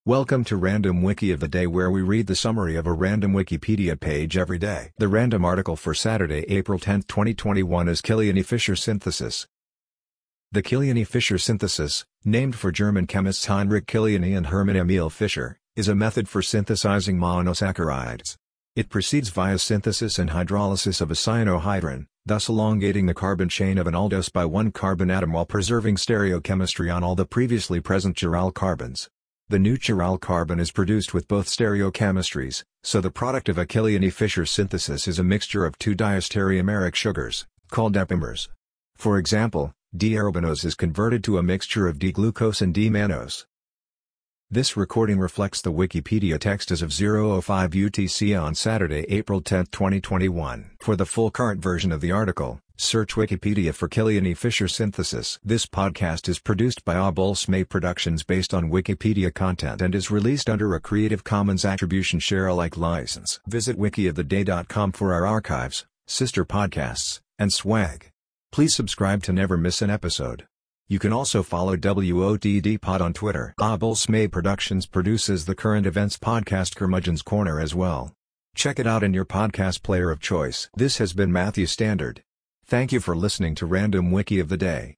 Welcome to Random Wiki of the Day, where we read the summary of a random Wikipedia page every day. The random article for Saturday, April 10, 2021 is Killian-Fischer synthesis. The Killian-Fischer synthesis, named for German chemists Heinrich Killiani and Hermann Emil Fischer, is a method for synthesizing monosaccharides. It proceeds via synthesis and hydrolysis of a cyanohydrin, thus elongating the carbon chain of an aldose by one carbon atom while preserving stereochemistry on all the previously present chiral carbons. The new chiral carbon is produced with both stereochemistries, so the product of a Killian-Fischer synthesis is a mixture of two diastereomeric sugars, called epimers. For example, D-arabinose is converted to a mixture of D-glucose and D-mannose. This recording reflects the Wikipedia text as of 0:05 UTC on Saturday, April 10, 2021. For the full current version of the article, search Wikipedia for Killian-Fischer synthesis. This podcast is produced by Abol-Smay Productions based on Wikipedia content and is released under a Creative Commons Attribution Share Alike license. Visit wikioftheday.com for our archives, sister podcasts, and swag. Please subscribe to never miss an episode. You can also follow WOTD Pod on Twitter. Abol-Smay Productions produces the current events podcast Curmudgeon's Corner as well. Check it out in your podcast player of choice. This has been Matthew Standard. Thank you for listening to Random Wiki of the Day.